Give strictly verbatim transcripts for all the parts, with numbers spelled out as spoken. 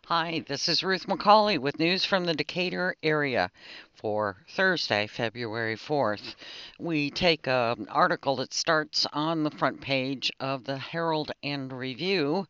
Hi, this is Ruth McCauley with news from the Decatur area for Thursday, February fourth. We take an article that starts on the front page of the Herald and Review,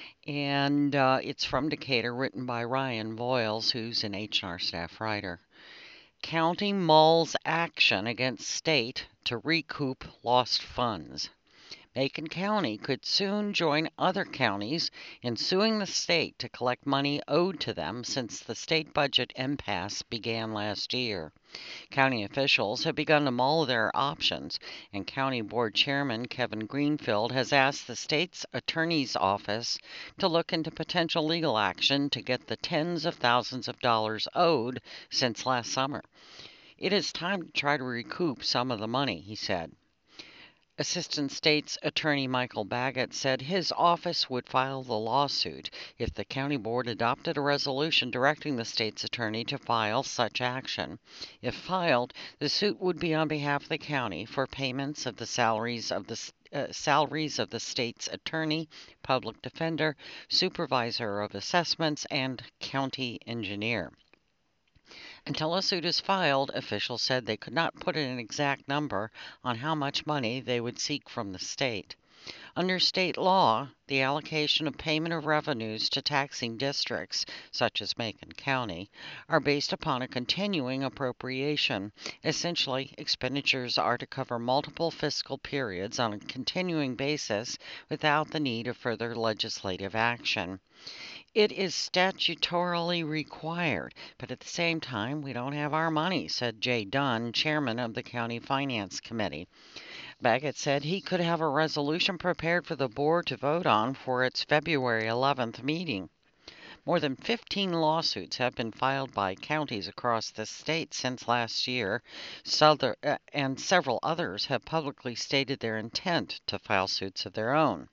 and uh, it's from Decatur, written by Ryan Voiles, who's an H and R staff writer. County mulls action against state to recoup lost funds. Macon County could soon join other counties in suing the state to collect money owed to them since the state budget impasse began last year. County officials have begun to mull their options, and County Board Chairman Kevin Greenfield has asked the state's attorney's office to look into potential legal action to get the tens of thousands of dollars owed since last summer. It is time to try to recoup some of the money, he said. Assistant State's Attorney Michael Baggett said his office would file the lawsuit if the county board adopted a resolution directing the state's attorney to file such action. If filed, the suit would be on behalf of the county for payments of the salaries of the uh, salaries of the state's attorney, public defender, supervisor of assessments, and county engineer. Until a suit is filed, officials said they could not put an exact number on how much money they would seek from the state. Under state law, the allocation of payment of revenues to taxing districts, such as Macon County, are based upon a continuing appropriation. Essentially, expenditures are to cover multiple fiscal periods on a continuing basis without the need of further legislative action. It is statutorily required, but at the same time, we don't have our money, said Jay Dunn, chairman of the County Finance Committee. Baggett said he could have a resolution prepared for the board to vote on for its February eleventh meeting. More than fifteen lawsuits have been filed by counties across the state since last year, and several others have publicly stated their intent to file suits of their own.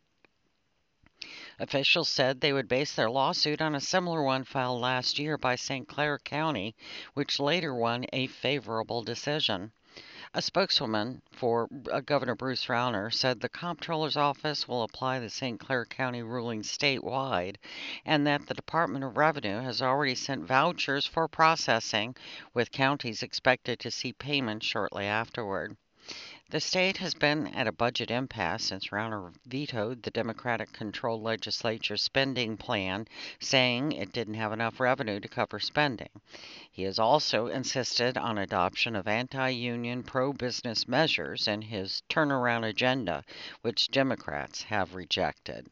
Officials said they would base their lawsuit on a similar one filed last year by Saint Clair County, which later won a favorable decision. A spokeswoman for uh, Governor Bruce Rauner said the comptroller's office will apply the Saint Clair County ruling statewide and that the Department of Revenue has already sent vouchers for processing, with counties expected to see payment shortly afterward. The state has been at a budget impasse since Rauner vetoed the Democratic-controlled legislature's spending plan, saying it didn't have enough revenue to cover spending. He has also insisted on adoption of anti-union, pro-business measures in his turnaround agenda, which Democrats have rejected.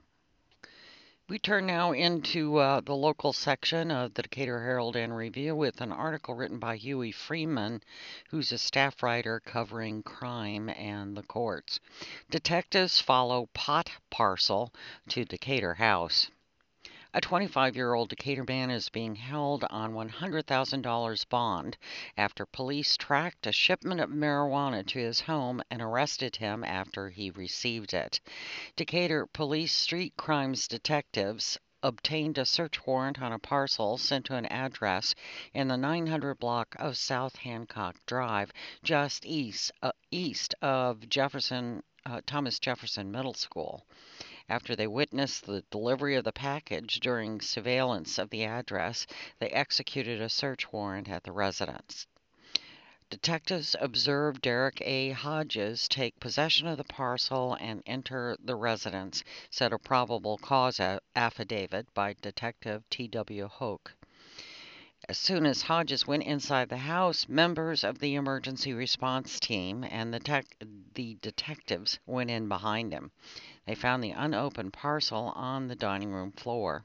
We turn now into uh, the local section of the Decatur Herald and Review with an article written by Huey Freeman, who's a staff writer covering crime and the courts. Detectives follow pot parcel to Decatur house. A twenty-five-year-old Decatur man is being held on one hundred thousand dollars bond after police tracked a shipment of marijuana to his home and arrested him after he received it. Decatur Police Street Crimes detectives obtained a search warrant on a parcel sent to an address in the nine hundred block of South Hancock Drive, just east, uh, east of Jefferson, uh, Thomas Jefferson Middle School. After they witnessed the delivery of the package during surveillance of the address, they executed a search warrant at the residence. Detectives observed Derek A. Hodges take possession of the parcel and enter the residence, said a probable cause affidavit by Detective T W Hoke. As soon as Hodges went inside the house, members of the emergency response team and the, tech, the detectives went in behind him. They found the unopened parcel on the dining room floor.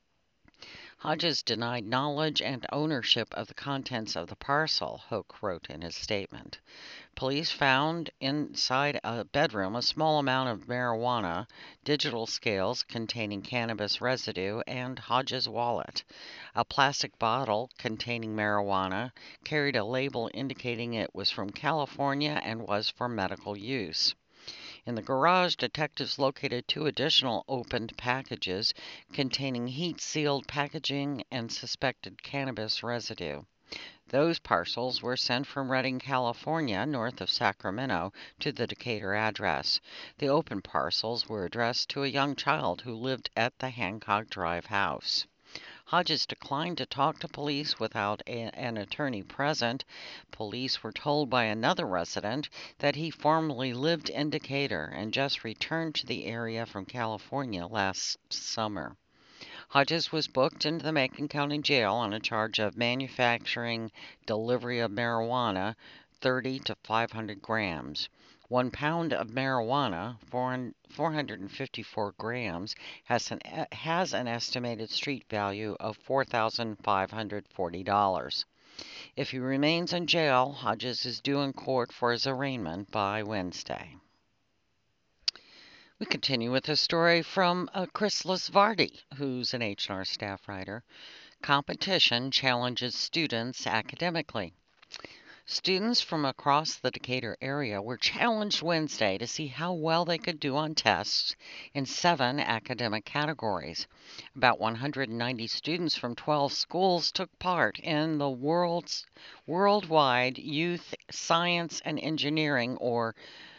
Hodges denied knowledge and ownership of the contents of the parcel, Hoke wrote in his statement. Police found inside a bedroom a small amount of marijuana, digital scales containing cannabis residue, and Hodges' wallet. A plastic bottle containing marijuana carried a label indicating it was from California and was for medical use. In the garage, detectives located two additional opened packages containing heat-sealed packaging and suspected cannabis residue. Those parcels were sent from Redding, California, north of Sacramento, to the Decatur address. The open parcels were addressed to a young child who lived at the Hancock Drive house. Hodges declined to talk to police without a, an attorney present. Police were told by another resident that he formerly lived in Decatur and just returned to the area from California last summer. Hodges was booked into the Macon County Jail on a charge of manufacturing delivery of marijuana, thirty to five hundred grams. One pound of marijuana, four hundred fifty-four grams, has an, has an estimated street value of four thousand five hundred forty dollars. If he remains in jail, Hodges is due in court for his arraignment by Wednesday. We continue with a story from uh, Chris Lasvardi, who's an H and R staff writer. Competition challenges students academically. Students from across the Decatur area were challenged Wednesday to see how well they could do on tests in seven academic categories. About one hundred ninety students from twelve schools took part in the world's worldwide Youth Science and Engineering, or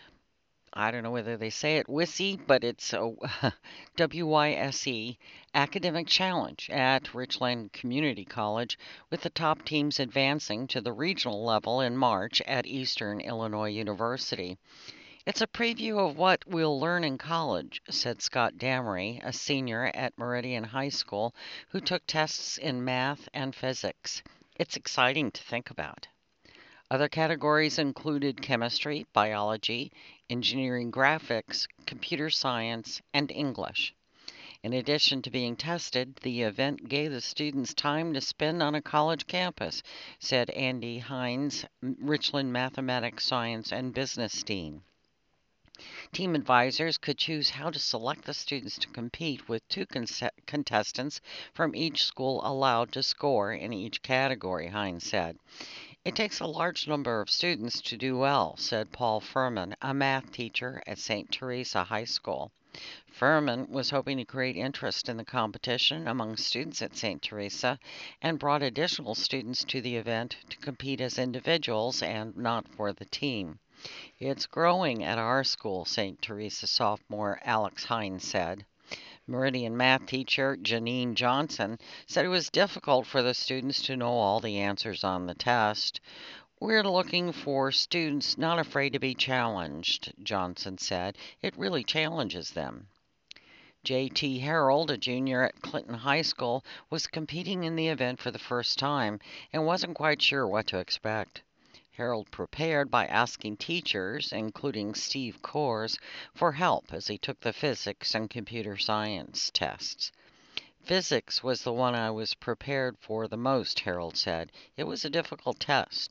I don't know whether they say it W I S E, but it's a W Y S E academic challenge at Richland Community College, with the top teams advancing to the regional level in March at Eastern Illinois University. It's a preview of what we'll learn in college, said Scott Damery, a senior at Meridian High School, who took tests in math and physics. It's exciting to think about. Other categories included chemistry, biology, engineering graphics, computer science, and English. In addition to being tested, the event gave the students time to spend on a college campus, said Andy Hines, Richland Mathematics, Science, and Business Dean. Team advisors could choose how to select the students to compete, with two contestants from each school allowed to score in each category, Hines said. It takes a large number of students to do well, said Paul Furman, a math teacher at Saint Teresa High School. Furman was hoping to create interest in the competition among students at Saint Teresa and brought additional students to the event to compete as individuals and not for the team. It's growing at our school, Saint Teresa sophomore Alex Hines said. Meridian math teacher Janine Johnson said it was difficult for the students to know all the answers on the test. We're looking for students not afraid to be challenged, Johnson said. It really challenges them. J T Harold, a junior at Clinton High School, was competing in the event for the first time and wasn't quite sure what to expect. Harold prepared by asking teachers, including Steve Coors, for help as he took the physics and computer science tests. Physics was the one I was prepared for the most, Harold said. It was a difficult test.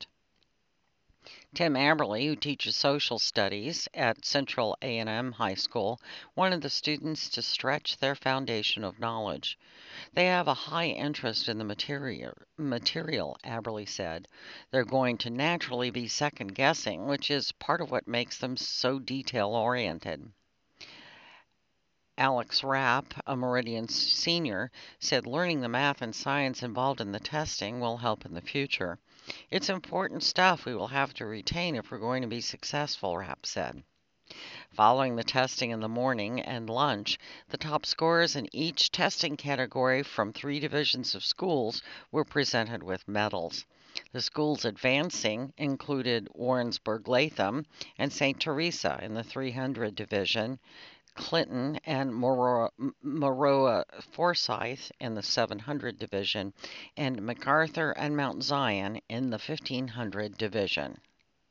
Tim Aberly, who teaches social studies at Central A and M High School, wanted the students to stretch their foundation of knowledge. They have a high interest in the material, material, Aberly said. They're going to naturally be second-guessing, which is part of what makes them so detail-oriented. Alex Rapp, a Meridian senior, said learning the math and science involved in the testing will help in the future. It's important stuff we will have to retain if we're going to be successful, Rapp said. Following the testing in the morning and lunch, the top scorers in each testing category from three divisions of schools were presented with medals. The schools advancing included Warrensburg-Latham and Saint Teresa in the three hundred division, Clinton and Maroa, Maroa Forsyth in the seven hundred division, and MacArthur and Mount Zion in the fifteen hundred division.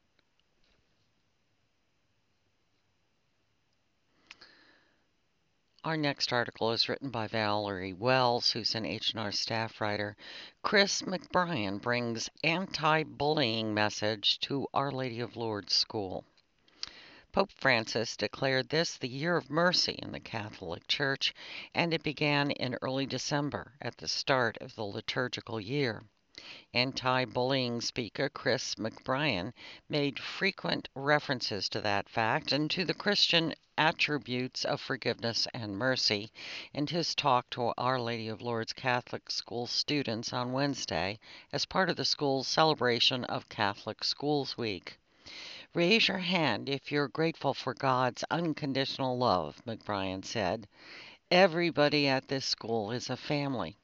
Our next article is written by Valerie Wells, who's an H and R staff writer. Chris McBrien brings anti-bullying message to Our Lady of Lourdes School. Pope Francis declared this the Year of Mercy in the Catholic Church, and it began in early December at the start of the liturgical year. Anti-bullying speaker Chris McBrien made frequent references to that fact and to the Christian attributes of forgiveness and mercy in his talk to Our Lady of Lourdes Catholic School students on Wednesday as part of the school's celebration of Catholic Schools Week. Raise your hand if you're grateful for God's unconditional love, McBrien said. Everybody at this school is a family.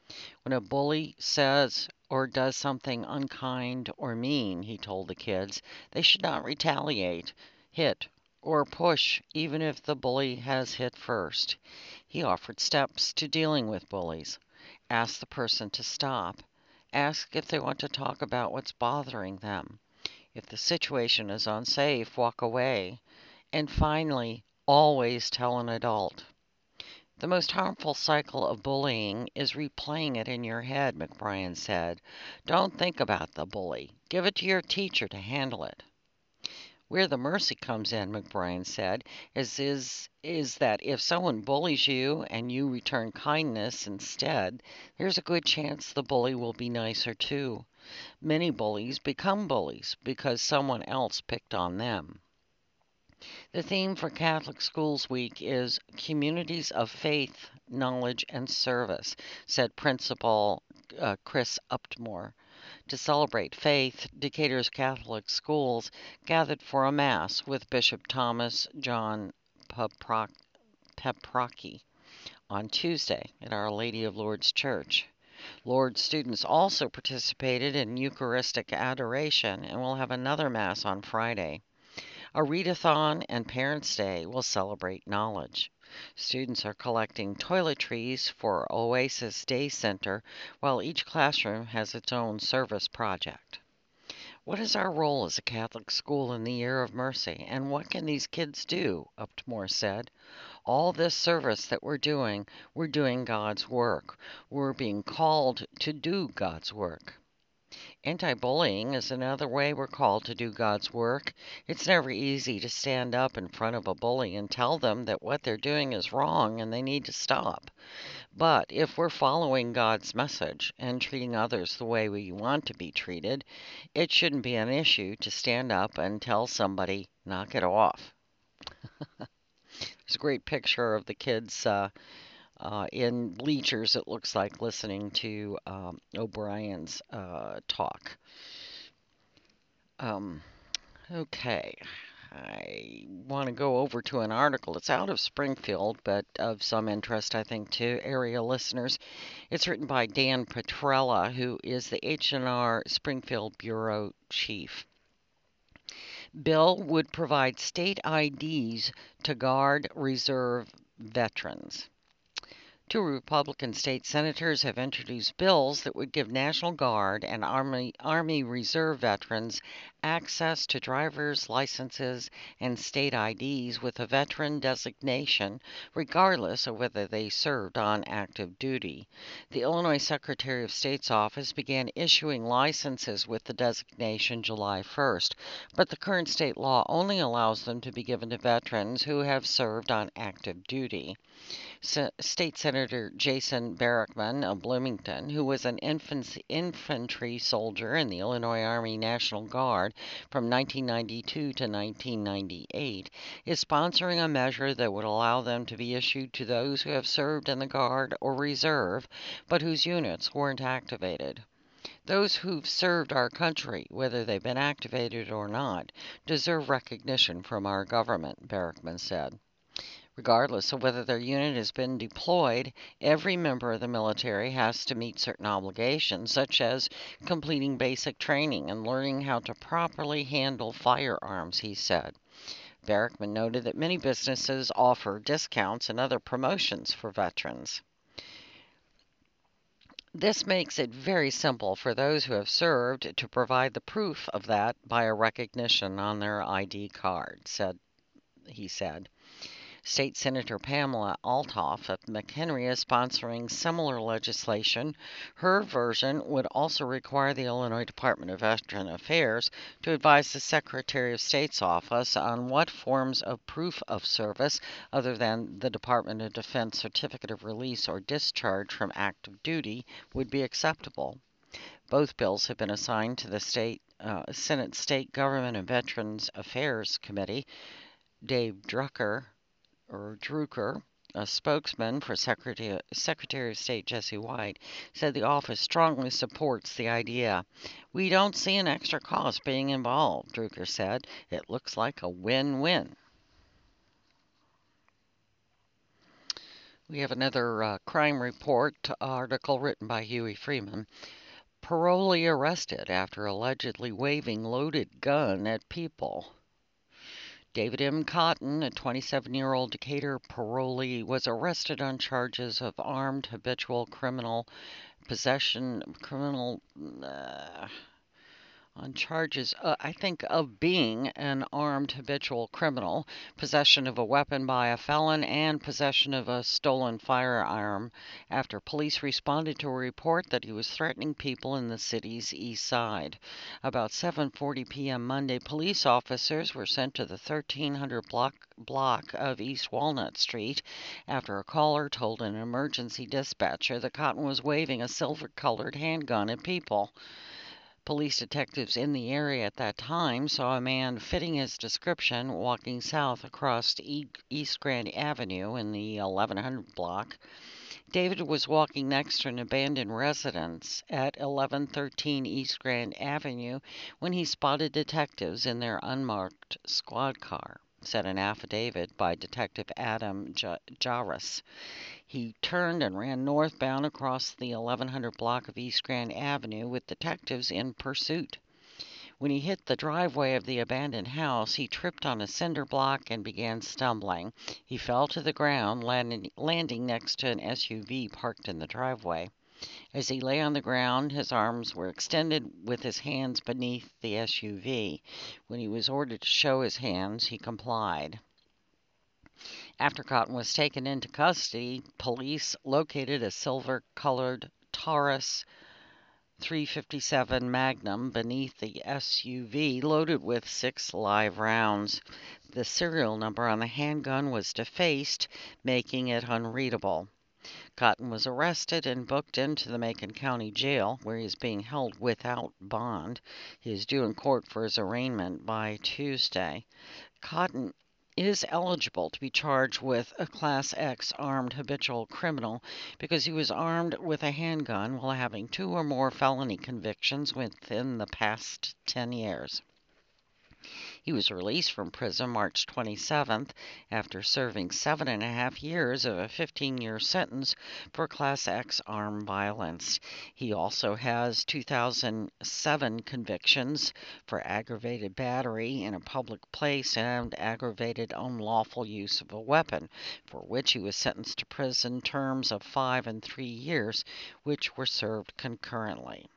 When a bully says or does something unkind or mean, he told the kids, they should not retaliate, hit, or push, even if the bully has hit first. He offered steps to dealing with bullies. Ask the person to stop. Ask if they want to talk about what's bothering them. If the situation is unsafe, walk away. And finally, always tell an adult. The most harmful cycle of bullying is replaying it in your head, McBrien said. Don't think about the bully. Give it to your teacher to handle it. Where the mercy comes in, McBrien said, is, is, is that if someone bullies you and you return kindness instead, there's a good chance the bully will be nicer too. Many bullies become bullies because someone else picked on them. The theme for Catholic Schools Week is Communities of Faith, Knowledge, and Service, said Principal uh, Chris Uptmore. To celebrate faith, Decatur's Catholic schools gathered for a Mass with Bishop Thomas John Peprocki on Tuesday at Our Lady of Lourdes Church. Lourdes students also participated in Eucharistic adoration and will have another Mass on Friday. A readathon and Parents' Day will celebrate knowledge. Students are collecting toiletries for Oasis Day Center, while each classroom has its own service project. What is our role as a Catholic school in the Year of Mercy, and what can these kids do? Uptmore said. All this service that we're doing, we're doing God's work. We're being called to do God's work. Anti-bullying is another way we're called to do God's work. It's never easy to stand up in front of a bully and tell them that what they're doing is wrong and they need to stop. But if we're following God's message and treating others the way we want to be treated, it shouldn't be an issue to stand up and tell somebody, knock it off. There's a great picture of the kids uh, uh, in bleachers, it looks like, listening to um, O'Brien's uh, talk. Um, okay. I want to go over to an article. It's out of Springfield, but of some interest, I think, to area listeners. It's written by Dan Petrella, who is the H and R Springfield Bureau Chief. Bill would provide state I Ds to Guard Reserve veterans. Two Republican state senators have introduced bills that would give National Guard and Army, Army Reserve veterans access to driver's licenses and state I Ds with a veteran designation, regardless of whether they served on active duty. The Illinois Secretary of State's office began issuing licenses with the designation July first, but the current state law only allows them to be given to veterans who have served on active duty. State Senator Jason Barackman of Bloomington, who was an infantry soldier in the Illinois Army National Guard from nineteen ninety-two to nineteen ninety-eight, is sponsoring a measure that would allow them to be issued to those who have served in the Guard or Reserve, but whose units weren't activated. Those who've served our country, whether they've been activated or not, deserve recognition from our government, Barackman said. Regardless of whether their unit has been deployed, every member of the military has to meet certain obligations, such as completing basic training and learning how to properly handle firearms, he said. Barackman noted that many businesses offer discounts and other promotions for veterans. This makes it very simple for those who have served to provide the proof of that by a recognition on their I D card, said he said. State Senator Pamela Althoff of McHenry is sponsoring similar legislation. Her version would also require the Illinois Department of Veteran Affairs to advise the Secretary of State's office on what forms of proof of service, other than the Department of Defense certificate of release or discharge from active duty, would be acceptable. Both bills have been assigned to the state uh, Senate State Government and Veterans Affairs Committee. Dave Drucker or Drucker, a spokesman for Secretary, Secretary of State Jesse White, said the office strongly supports the idea. We don't see an extra cost being involved, Drucker said. It looks like a win-win. We have another uh, crime report article written by Huey Freeman. Parolee arrested after allegedly waving loaded gun at people. David M. Cotton, a twenty-seven-year-old Decatur parolee, was arrested on charges of armed habitual criminal possession, criminal, uh, on charges, uh, I think, of being an armed habitual criminal, possession of a weapon by a felon, and possession of a stolen firearm after police responded to a report that he was threatening people in the city's east side. About seven forty p.m. Monday, police officers were sent to the thirteen hundred block block of East Walnut Street after a caller told an emergency dispatcher that Cotton was waving a silver-colored handgun at people. Police detectives in the area at that time saw a man fitting his description walking south across East Grand Avenue in the eleven hundred block. David was walking next to an abandoned residence at eleven thirteen East Grand Avenue when he spotted detectives in their unmarked squad car, said an affidavit by Detective Adam J- Jarrus. He turned and ran northbound across the eleven hundred block of East Grand Avenue with detectives in pursuit. When he hit the driveway of the abandoned house, he tripped on a cinder block and began stumbling. He fell to the ground, landing, landing next to an S U V parked in the driveway. As he lay on the ground, his arms were extended with his hands beneath the S U V. When he was ordered to show his hands, he complied. After Cotton was taken into custody, police located a silver-colored Taurus three fifty-seven Magnum beneath the S U V loaded with six live rounds. The serial number on the handgun was defaced, making it unreadable. Cotton was arrested and booked into the Macon County Jail, where he is being held without bond. He is due in court for his arraignment by Tuesday. Cotton is eligible to be charged with a Class X armed habitual criminal because he was armed with a handgun while having two or more felony convictions within the past ten years. He was released from prison March twenty-seventh after serving seven and a half years of a fifteen-year sentence for Class X armed violence. He also has two thousand seven convictions for aggravated battery in a public place and aggravated unlawful use of a weapon, for which he was sentenced to prison terms of five and three years, which were served concurrently.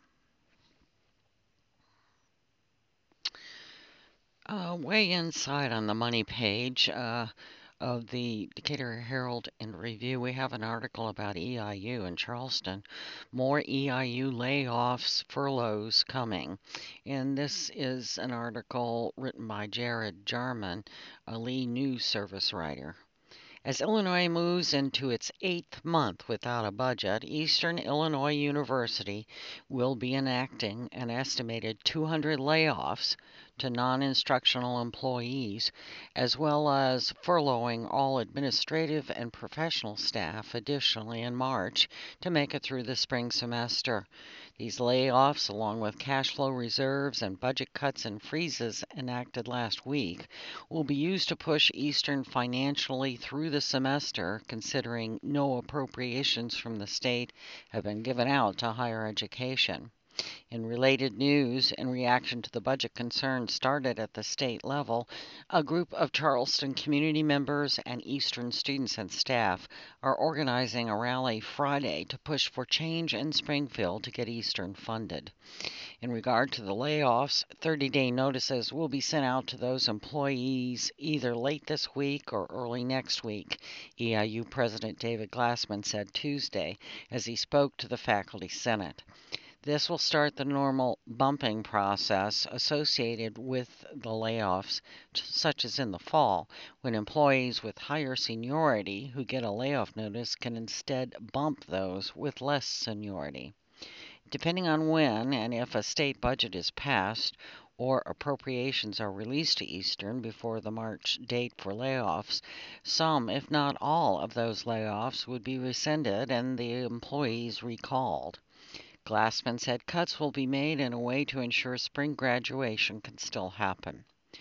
Uh, way inside on the money page uh, of the Decatur Herald and Review, we have an article about E I U in Charleston. More E I U layoffs, furloughs coming. And this is an article written by Jared Jarman, a Lee News Service writer. As Illinois moves into its eighth month without a budget, Eastern Illinois University will be enacting an estimated two hundred layoffs to non-instructional employees, as well as furloughing all administrative and professional staff additionally in March to make it through the spring semester. These layoffs, along with cash flow reserves and budget cuts and freezes enacted last week, will be used to push Eastern financially through the semester, considering no appropriations from the state have been given out to higher education. In related news, in reaction to the budget concerns started at the state level, a group of Charleston community members and Eastern students and staff are organizing a rally Friday to push for change in Springfield to get Eastern funded. In regard to the layoffs, thirty-day notices will be sent out to those employees either late this week or early next week, E I U President David Glassman said Tuesday as he spoke to the Faculty Senate. This will start the normal bumping process associated with the layoffs, such as in the fall, when employees with higher seniority who get a layoff notice can instead bump those with less seniority. Depending on when and if a state budget is passed or appropriations are released to Eastern before the March date for layoffs, some, if not all, of those layoffs would be rescinded and the employees recalled. Glassman said cuts will be made in a way to ensure spring graduation can still happen.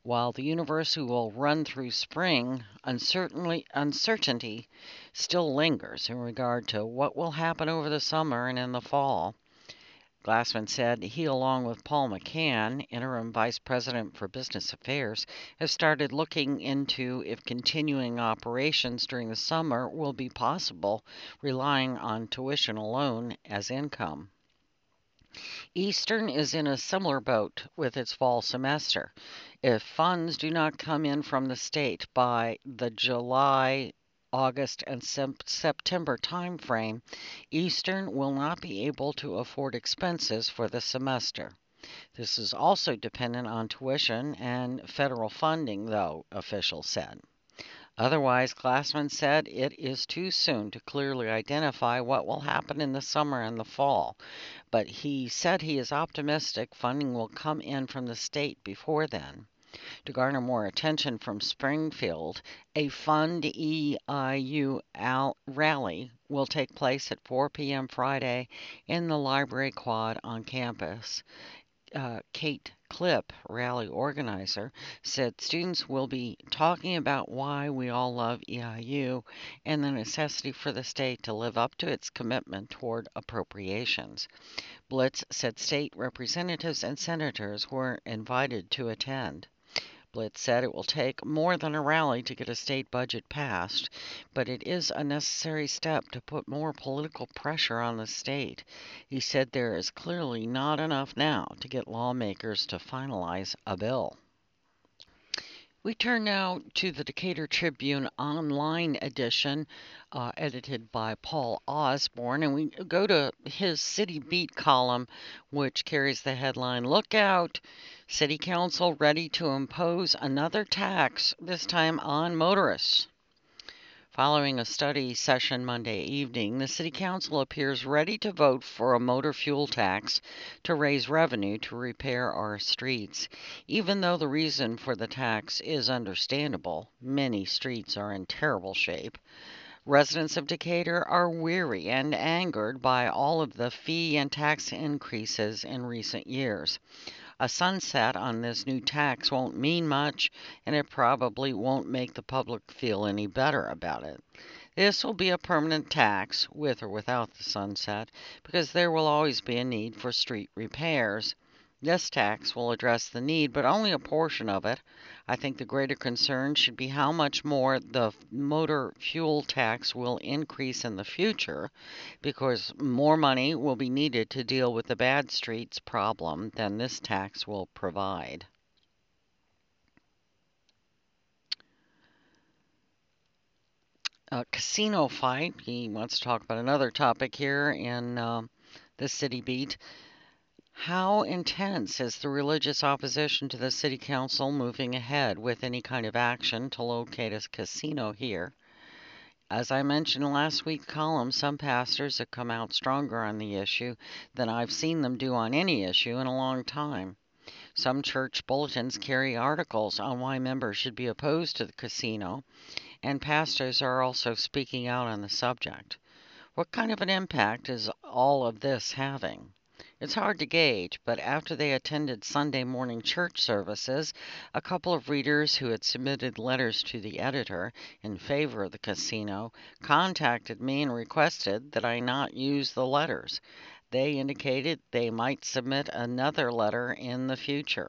While the university will run through spring, uncertainly, uncertainty still lingers in regard to what will happen over the summer and in the fall. Glassman said he, along with Paul McCann, interim vice president for business affairs, has started looking into if continuing operations during the summer will be possible, relying on tuition alone as income. Eastern is in a similar boat with its fall semester. If funds do not come in from the state by the July, August, and September timeframe, Eastern will not be able to afford expenses for the semester. This is also dependent on tuition and federal funding, though, officials said. Otherwise, Glassman said it is too soon to clearly identify what will happen in the summer and the fall, but he said he is optimistic funding will come in from the state before then. To garner more attention from Springfield, a Fund E I U rally will take place at four p.m. Friday in the Library Quad on campus. Uh, Kate Clipp, rally organizer, said students will be talking about why we all love E I U and the necessity for the state to live up to its commitment toward appropriations. Blitz said state representatives and senators were invited to attend. Blitz said it will take more than a rally to get a state budget passed, but it is a necessary step to put more political pressure on the state. He said there is clearly not enough now to get lawmakers to finalize a bill. We turn now to the Decatur Tribune online edition, uh, edited by Paul Osborne, and we go to his City Beat column, which carries the headline, "Look Out! City Council ready to impose another tax, this time on motorists." Following a study session Monday evening, the City Council appears ready to vote for a motor fuel tax to raise revenue to repair our streets. Even though the reason for the tax is understandable, many streets are in terrible shape. Residents of Decatur are weary and angered by all of the fee and tax increases in recent years. A sunset on this new tax won't mean much, and it probably won't make the public feel any better about it. This will be a permanent tax, with or without the sunset, because there will always be a need for street repairs. This tax will address the need, but only a portion of it. I think the greater concern should be how much more the motor fuel tax will increase in the future, because more money will be needed to deal with the bad streets problem than this tax will provide. A casino fight. He wants to talk about another topic here in uh, the City Beat. How intense is the religious opposition to the city council moving ahead with any kind of action to locate a casino here? As I mentioned in last week's column, some pastors have come out stronger on the issue than I've seen them do on any issue in a long time. Some church bulletins carry articles on why members should be opposed to the casino, and pastors are also speaking out on the subject. What kind of an impact is all of this having? It's hard to gauge, but after they attended Sunday morning church services, a couple of readers who had submitted letters to the editor in favor of the casino contacted me and requested that I not use the letters. They indicated they might submit another letter in the future.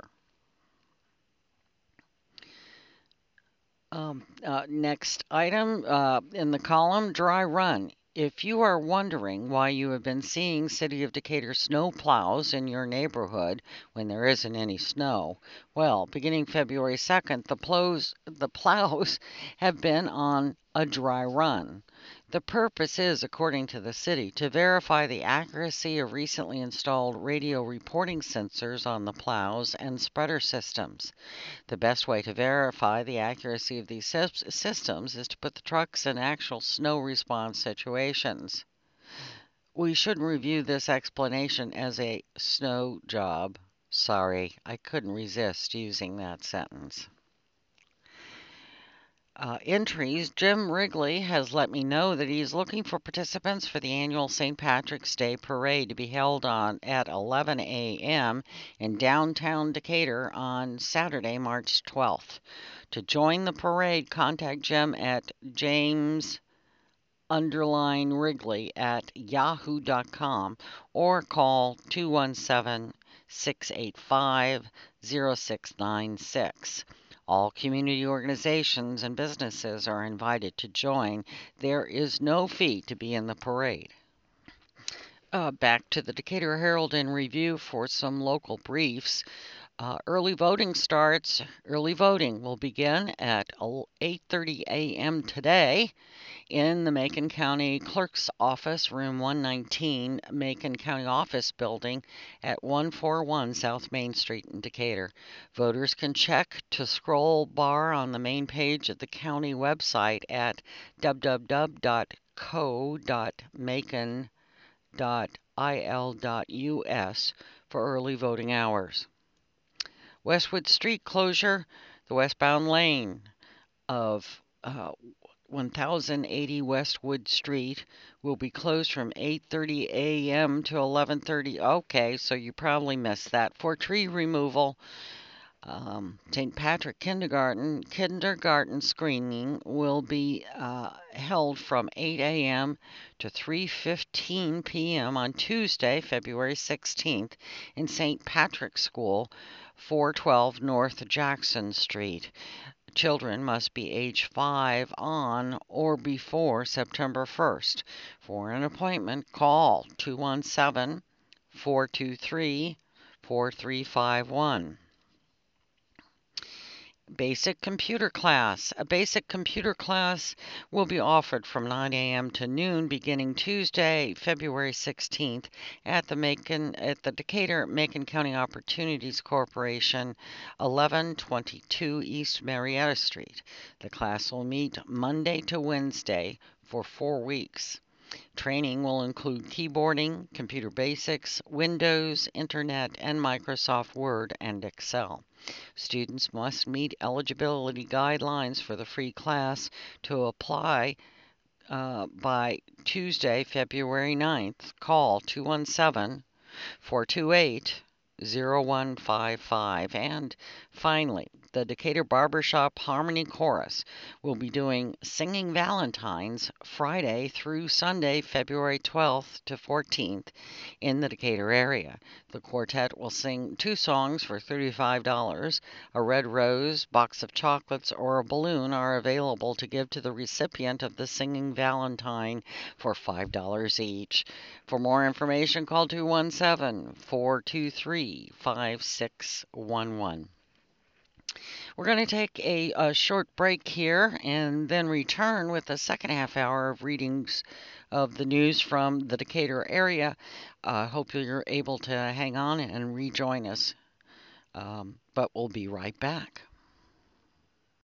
Um, uh, next item uh, in the column, dry run. If you are wondering why you have been seeing City of Decatur snow plows in your neighborhood when there isn't any snow, well, beginning February second, the plows, the plows have been on a dry run. The purpose is, according to the city, to verify the accuracy of recently installed radio reporting sensors on the plows and spreader systems. The best way to verify the accuracy of these systems is to put the trucks in actual snow response situations. We shouldn't review this explanation as a snow job. Sorry, I couldn't resist using that sentence. Uh, entries, Jim Wrigley has let me know that he is looking for participants for the annual Saint Patrick's Day Parade to be held on at eleven a m in downtown Decatur on Saturday, March twelfth. To join the parade, contact Jim at James underline Wrigley at yahoo dot com or call two one seven, six eight five, zero six nine six. All community organizations and businesses are invited to join. There is no fee to be in the parade. Uh, back to the Decatur Herald in review for some local briefs. Uh, early voting starts. Early voting will begin at eight thirty a m today in the Macon County Clerk's Office, Room one nineteen, Macon County Office Building at one forty-one South Main Street in Decatur. Voters can check to scroll bar on the main page of the county website at w w w dot co dot macon dot i l dot u s for early voting hours. Westwood Street closure, the westbound lane of uh, one thousand eighty Westwood Street will be closed from eight thirty a m to eleven thirty. Okay, so you probably missed that. For tree removal, um, Saint Patrick Kindergarten kindergarten screening will be uh, held from eight a m to three fifteen p m on Tuesday, February sixteenth in Saint Patrick's School, four twelve North Jackson Street. Children must be age five on or before September first. For an appointment, call two one seven, four two three, four three five one. Basic computer class. A basic computer class will be offered from nine a m to noon beginning Tuesday, February sixteenth at the Macon at the Decatur Macon County Opportunities Corporation, eleven twenty-two East Marietta Street. The class will meet Monday to Wednesday for four weeks. Training will include keyboarding, computer basics, Windows, Internet, and Microsoft Word and Excel. Students must meet eligibility guidelines for the free class. To apply uh, by Tuesday, February ninth, call two one seven, four two eight, zero one five five. And finally, the Decatur Barbershop Harmony Chorus will be doing Singing Valentines Friday through Sunday, February twelfth to fourteenth in the Decatur area. The quartet will sing two songs for thirty-five dollars. A red rose, box of chocolates, or a balloon are available to give to the recipient of the Singing Valentine for five dollars each. For more information, call two one seven, four two three, five six one one. We're going to take a, a short break here and then return with the second half hour of readings of the news from the Decatur area. I uh, hope you're able to hang on and rejoin us, um, but we'll be right back.